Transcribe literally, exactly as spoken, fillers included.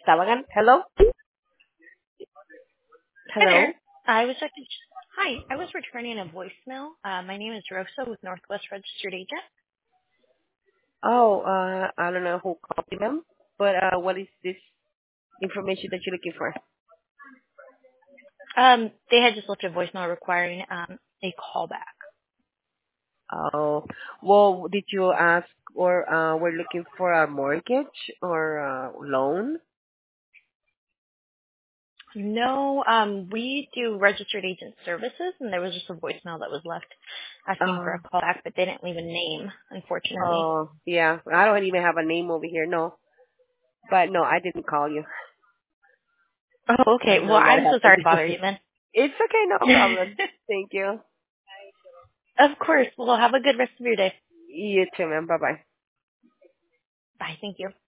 estaban. Hello? Hi there. Hello? I was actually, hi, I was returning a voicemail. Uh, my name is Rosa with Northwest Registered Agent. Oh, uh, I don't know who called you, ma'am, but uh, what is this information that you're looking for? Um, they had just left a voicemail requiring um, a callback. Oh, well, did you ask or uh, we're looking for a mortgage or a loan? No, um, we do registered agent services, and there was just a voicemail that was left asking for Uh, a callback, but they didn't leave a name, unfortunately. oh, yeah. I don't even have a name over here, no. But no, I didn't call you. Oh, I okay. don't Well, know what I'm so happened. sorry to bother you, then. It's okay, no problem. Thank you. Of course. Well, have a good rest of your day. You too, ma'am. Bye-bye. Bye. Thank you.